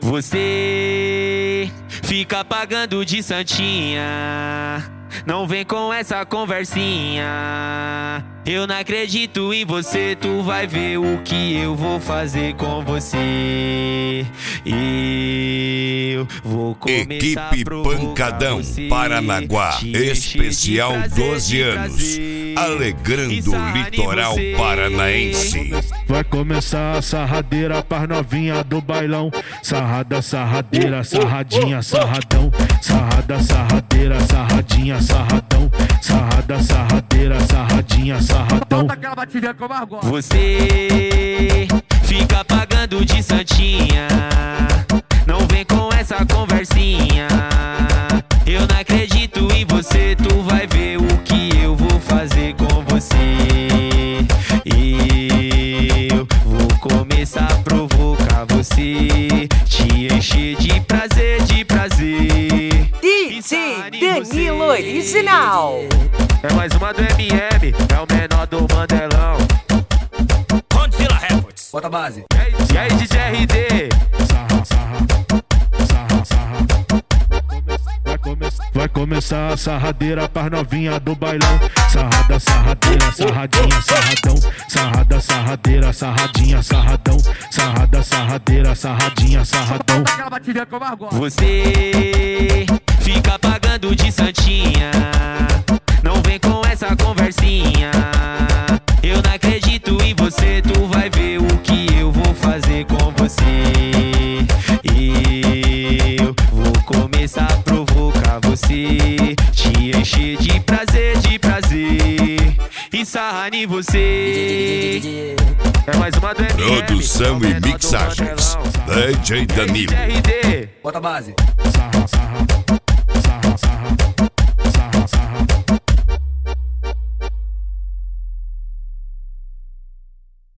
Você fica pagando de santinha, não vem com essa conversinha. Eu não acredito em você, tu vai ver o que eu vou fazer com você. Eu vou começar Equipe Pancadão, Paranaguá, especial 12 anos, alegrando o litoral paranaense. Vai começar a sarradeira pras novinha do bailão. Sarrada, sarradeira, sarradinha, sarradão. Sarrada, sarradeira, sarradinha, sarradão. Sarrada, sarradeira, sarradinha, sarradão. Você fica pagando de santinha, não vem com essa conversinha. Eu não acredito em você, tu vai ver o que eu vou fazer com você. Eu vou começar a provocar você, te encher de prazer, de prazer. DJ Danilo Original. É mais uma do MM, é o menor do Mandelão. Godzilla Records. Bota a base. E aí, DJ RD? Sarra, sarra, sarra, sarra. Vai começar a sarradeira pras novinha do bailão. Sarrada, sarradeira, sarradinha, sarradão. Sarrada, sarradeira, sarradinha, sarradão. Sarrada, sarradeira, sarradinha, sarradão. Você fica pagando de santinha, não vem com essa conversinha. Eu não acredito em você, tu vai ver o que eu vou fazer com você. Eu vou começar a provocar você, te encher de prazer, de prazer. E sarrar em você. É mais uma do MM, Produção e mixagens, DJ Danilo. RD. Bota a base. Sarra, sarra.